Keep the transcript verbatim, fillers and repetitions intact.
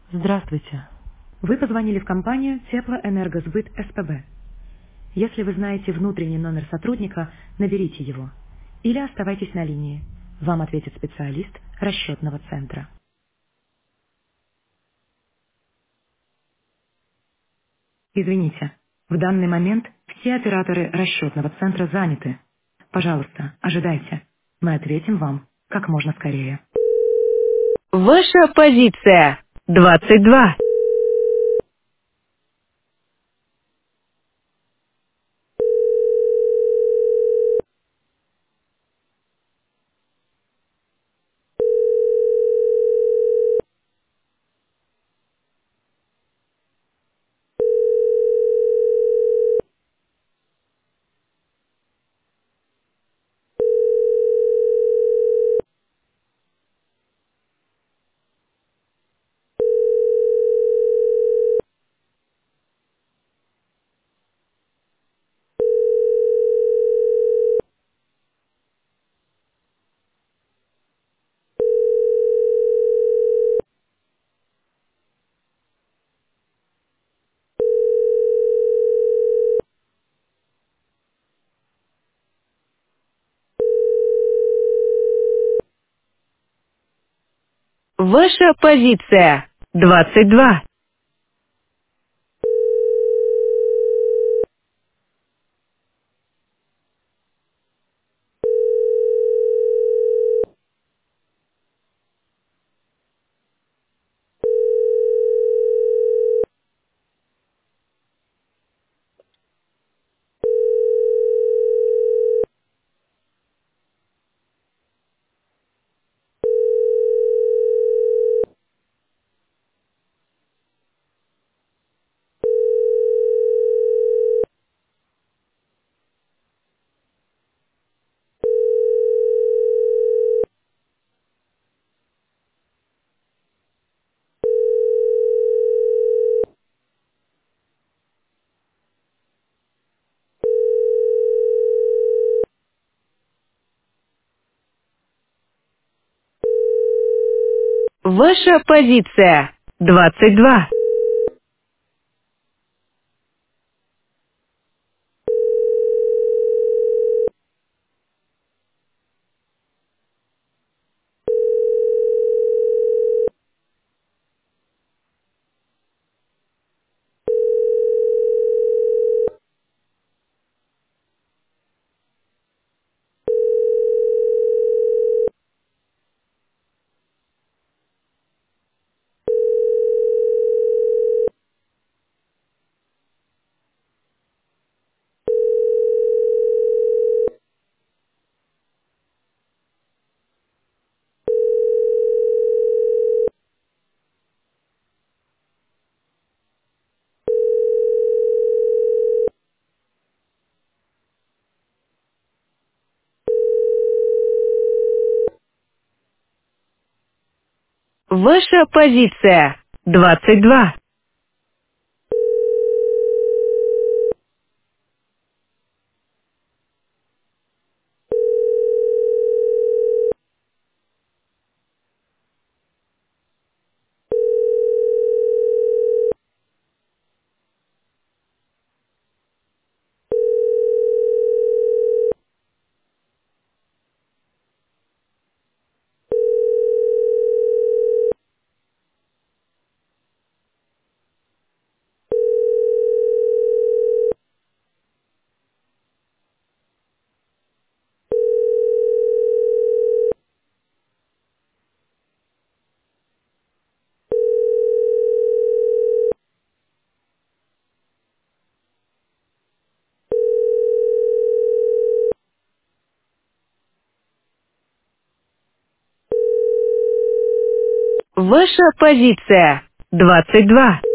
Здравствуйте. Вы позвонили в компанию Теплоэнергосбыт СПБ. Если вы знаете внутренний номер сотрудника, наберите его. Или оставайтесь на линии. Вам ответит специалист расчетного центра. Извините, в данный момент все операторы расчетного центра заняты. Пожалуйста, ожидайте. Мы ответим вам как можно скорее. Ваша позиция двадцать два. Ваша позиция двадцать два. Ваша позиция двадцать два. Ваша позиция двадцать два. Ваша позиция двадцать два.